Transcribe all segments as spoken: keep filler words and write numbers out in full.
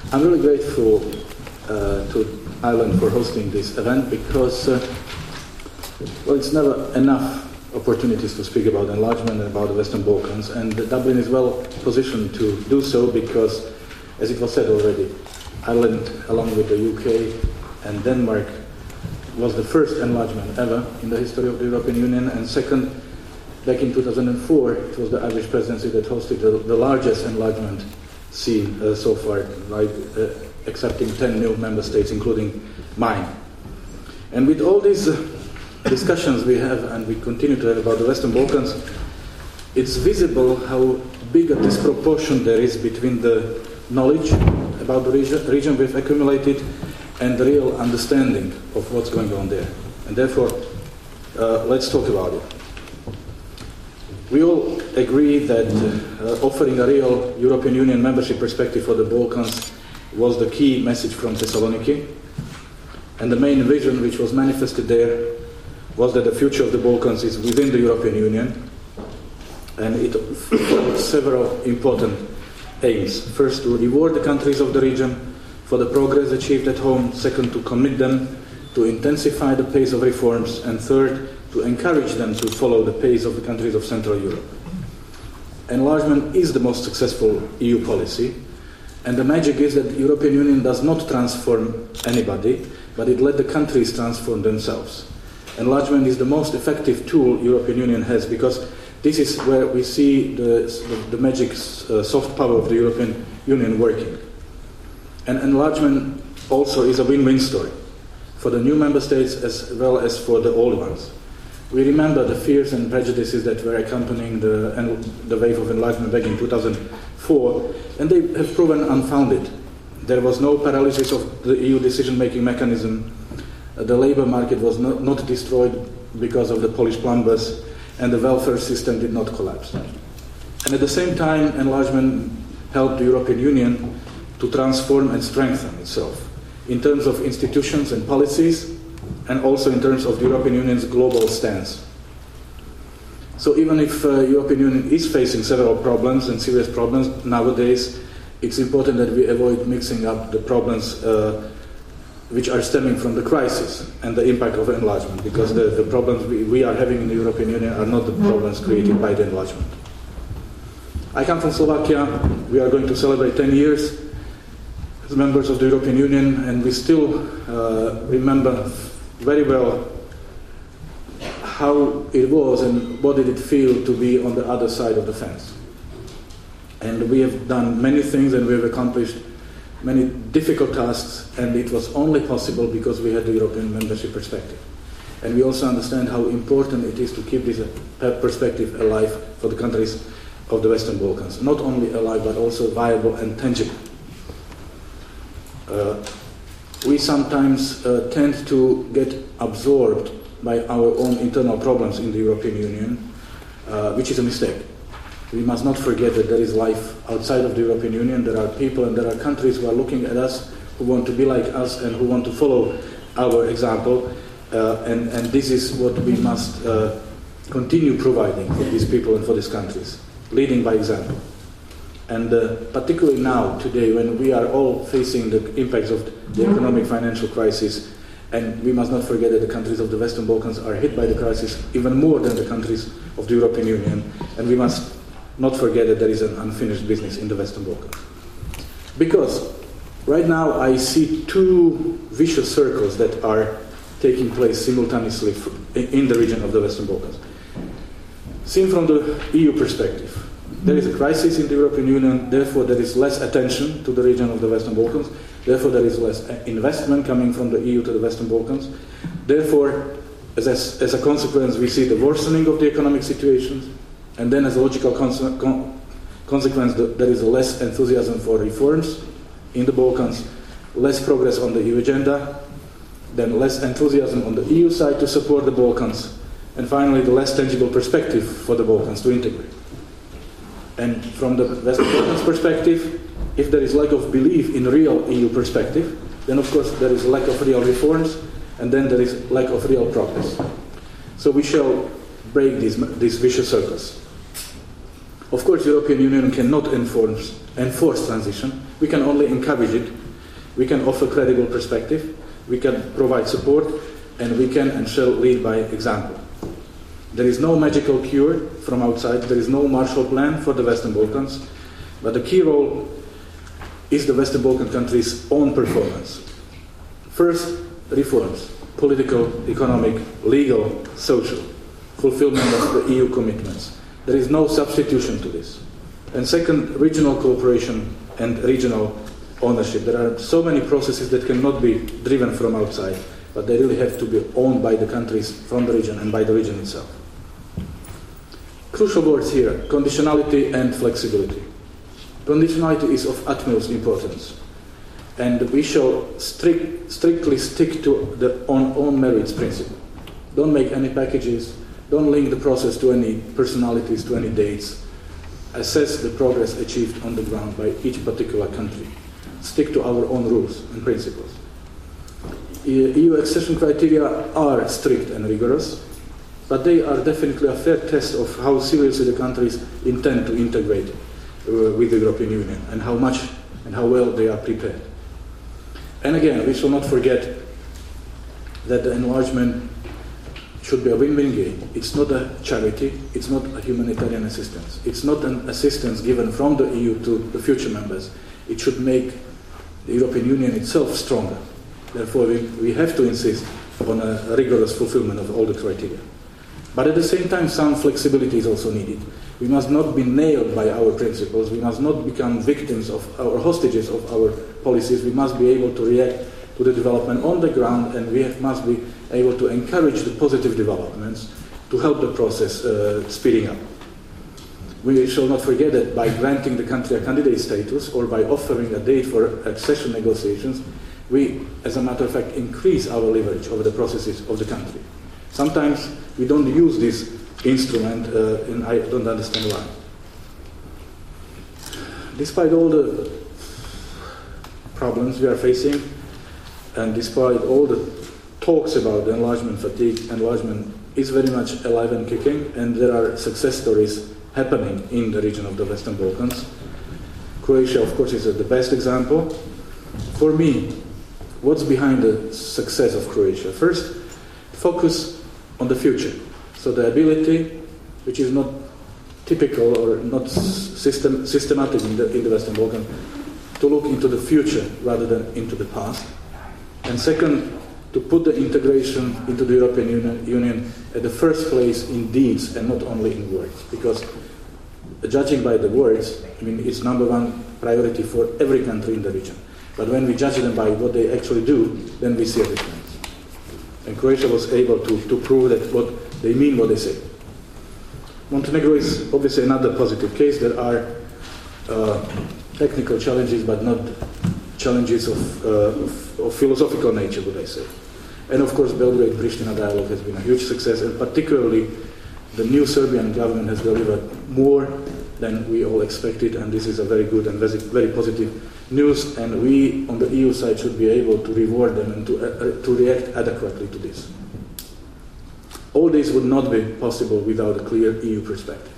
I'm really grateful uh, to Ireland for hosting this event because, uh, well, it's never enough opportunities to speak about enlargement and about the Western Balkans, and Dublin is well positioned to do so because, as it was said already, Ireland, along with the U K and Denmark, was the first enlargement ever in the history of the European Union, and second, back in two thousand four, it was the Irish presidency that hosted the, the largest enlargement scene uh, so far, like uh, accepting ten new member states, including mine. And with all these uh, discussions we have and we continue to have about the Western Balkans, it's visible how big a disproportion there is between the knowledge about the region, region we've accumulated and the real understanding of what's going on there. And therefore, uh, let's talk about it. We all agree that uh, offering a real European Union membership perspective for the Balkans was the key message from Thessaloniki. And the main vision which was manifested there was that the future of the Balkans is within the European Union. And it had several important aims. First, to reward the countries of the region for the progress achieved at home. Second, to commit them to intensify the pace of reforms. And third, to encourage them to follow the pace of the countries of Central Europe. Enlargement is the most successful E U policy, and the magic is that the European Union does not transform anybody, but it let the countries transform themselves. Enlargement is the most effective tool European Union has, because this is where we see the, the, the magic uh, soft power of the European Union working. And enlargement also is a win-win story for the new member states as well as for the old ones. We remember the fears and prejudices that were accompanying the, the wave of enlargement back in two thousand four, and they have proven unfounded. There was no paralysis of the E U decision-making mechanism. The labor market was not, not destroyed because of the Polish plumbers, and the welfare system did not collapse. And at the same time, enlargement helped the European Union to transform and strengthen itself in terms of institutions and policies, and also in terms of the European Union's global stance. So even if the uh, European Union is facing several problems and serious problems nowadays, it's important that we avoid mixing up the problems uh, which are stemming from the crisis and the impact of enlargement, because the, the problems we, we are having in the European Union are not the problems created by the enlargement. I come from Slovakia. We are going to celebrate ten years as members of the European Union, and we still uh, remember very well how it was and what did it feel to be on the other side of the fence. And we have done many things and we have accomplished many difficult tasks, and it was only possible because we had the European membership perspective. And we also understand how important it is to keep this perspective alive for the countries of the Western Balkans. Not only alive, but also viable and tangible. Uh, we sometimes uh, tend to get absorbed by our own internal problems in the European Union, uh, which is a mistake. We must not forget that there is life outside of the European Union. There are people and there are countries who are looking at us, who want to be like us and who want to follow our example. Uh, and, and this is what we must uh, continue providing for these people and for these countries, leading by example. And uh, particularly now, today, when we are all facing the impacts of the economic financial crisis, and we must not forget that the countries of the Western Balkans are hit by the crisis even more than the countries of the European Union, and we must not forget that there is an unfinished business in the Western Balkans. Because right now I see two vicious circles that are taking place simultaneously in the region of the Western Balkans. Seen from the E U perspective, there is a crisis in the European Union, therefore there is less attention to the region of the Western Balkans, therefore there is less investment coming from the E U to the Western Balkans, therefore as, as, as a consequence we see the worsening of the economic situations, and then as a logical cons con consequence the, there is less enthusiasm for reforms in the Balkans, less progress on the E U agenda, then less enthusiasm on the E U side to support the Balkans, and finally the less tangible perspective for the Balkans to integrate. And from the Western Balkans perspective, if there is lack of belief in real E U perspective, then of course there is lack of real reforms, and then there is lack of real progress. So we shall break these, these vicious circles. Of course, the European Union cannot enforce, enforce transition. We can only encourage it. We can offer credible perspective. We can provide support, and we can and shall lead by example. There is no magical cure from outside. There is no Marshall Plan for the Western Balkans. But the key role is the Western Balkan countries' own performance. First, reforms, political, economic, legal, social, fulfillment of the E U commitments. There is no substitution to this. And second, regional cooperation and regional ownership. There are so many processes that cannot be driven from outside, but they really have to be owned by the countries from the region and by the region itself. Crucial words here, conditionality and flexibility. Conditionality is of utmost importance, and we shall strict, strictly stick to the on own merits principle. Don't make any packages, don't link the process to any personalities, to any dates. Assess the progress achieved on the ground by each particular country. Stick to our own rules and principles. E U accession criteria are strict and rigorous, but they are definitely a fair test of how seriously the countries intend to integrate uh, with the European Union, and how much and how well they are prepared. And again, we shall not forget that the enlargement should be a win-win game. It's not a charity, it's not a humanitarian assistance. It's not an assistance given from the E U to the future members. It should make the European Union itself stronger. Therefore, we, we have to insist on a rigorous fulfillment of all the criteria. But at the same time, some flexibility is also needed. We must not be nailed by our principles. We must not become victims of our hostages of our policies. We must be able to react to the development on the ground, and we must be able to encourage the positive developments to help the process uh, speeding up. We shall not forget that by granting the country a candidate status or by offering a date for accession negotiations, we, as a matter of fact, increase our leverage over the processes of the country. Sometimes we don't use this instrument, uh, and I don't understand why. Despite all the problems we are facing, and despite all the talks about enlargement fatigue, enlargement is very much alive and kicking, and there are success stories happening in the region of the Western Balkans. Croatia, of course, is the best example. For me, what's behind the success of Croatia? First, focus on the future. So the ability, which is not typical or not system, systematic in the, in the Western Balkans, to look into the future rather than into the past. And second, to put the integration into the European Union, Union at the first place in deeds and not only in words. Because judging by the words, I mean, it's number one priority for every country in the region. But when we judge them by what they actually do, then we see a difference. And Croatia was able to, to prove that what they mean what they say. Montenegro is obviously another positive case. There are uh, technical challenges, but not challenges of, uh, of, of philosophical nature, would I say. And of course, Belgrade-Pristina dialogue has been a huge success, and particularly the new Serbian government has delivered more than we all expected, and this is a very good and very positive news, and we on the E U side should be able to reward them and to, uh, to react adequately to this. All this would not be possible without a clear E U perspective.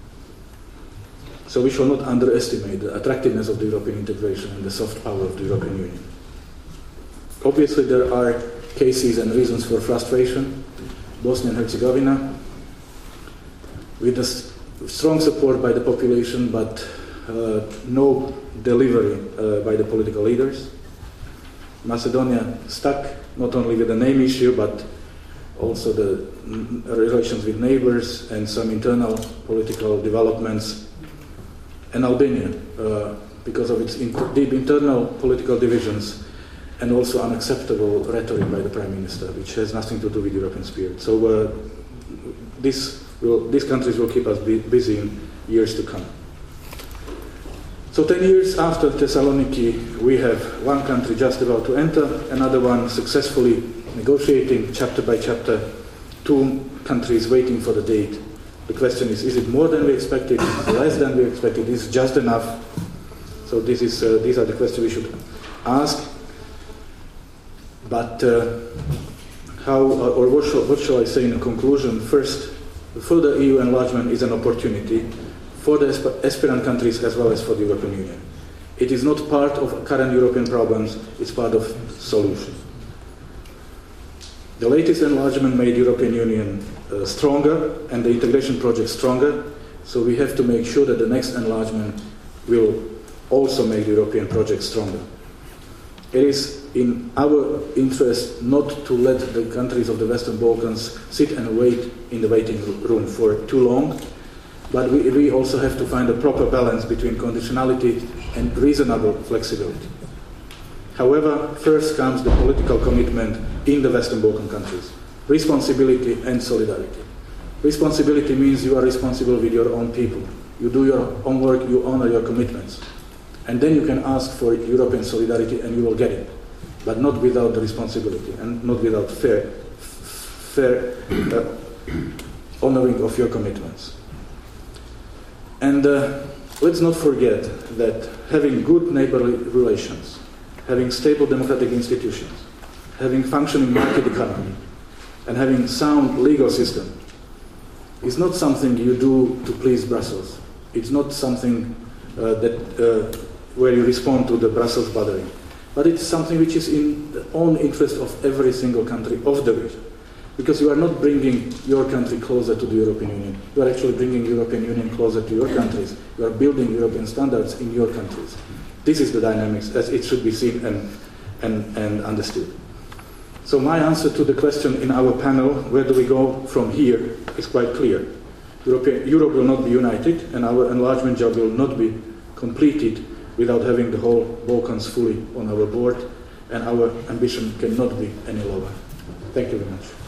So we shall not underestimate the attractiveness of the European integration and the soft power of the European Union. Obviously, there are cases and reasons for frustration. Bosnia and Herzegovina, with a strong support by the population, but uh, no delivery uh, by the political leaders. Macedonia stuck, not only with the name issue, but also the relations with neighbors and some internal political developments. And Albania, uh, because of its in- deep internal political divisions and also unacceptable rhetoric by the Prime Minister, which has nothing to do with European spirit. So uh, this will, these countries will keep us bu- busy in years to come. So ten years after Thessaloniki, we have one country just about to enter, another one successfully negotiating chapter by chapter, two countries waiting for the date. The question is, is it more than we expected, less than we expected, is it just enough? So this is, uh, these are the questions we should ask. But uh, how, or what shall, what shall I say in conclusion? First, further E U enlargement is an opportunity for the aspirant countries as well as for the European Union. It is not part of current European problems, it's part of solution. The latest enlargement made European Union uh, stronger and the integration project stronger, so we have to make sure that the next enlargement will also make the European project stronger. It is in our interest not to let the countries of the Western Balkans sit and wait in the waiting room for too long, but we, we also have to find a proper balance between conditionality and reasonable flexibility. However, first comes the political commitment in the Western Balkan countries, responsibility and solidarity. Responsibility means you are responsible with your own people. You do your own work, you honor your commitments. And then you can ask for European solidarity and you will get it, but not without the responsibility and not without fair, fair uh, honoring of your commitments. And uh, let's not forget that having good neighborly relations, having stable democratic institutions, having functioning market economy, and having sound legal system is not something you do to please Brussels. It's not something uh, that uh, where you respond to the Brussels bothering, but it's something which is in the own interest of every single country of the region. Because you are not bringing your country closer to the European Union. You are actually bringing European Union closer to your countries. You are building European standards in your countries. This is the dynamics as it should be seen and, and, and understood. So my answer to the question in our panel, where do we go from here, is quite clear. European, Europe will not be united, and our enlargement job will not be completed without having the whole Balkans fully on our board, and our ambition cannot be any lower. Thank you very much.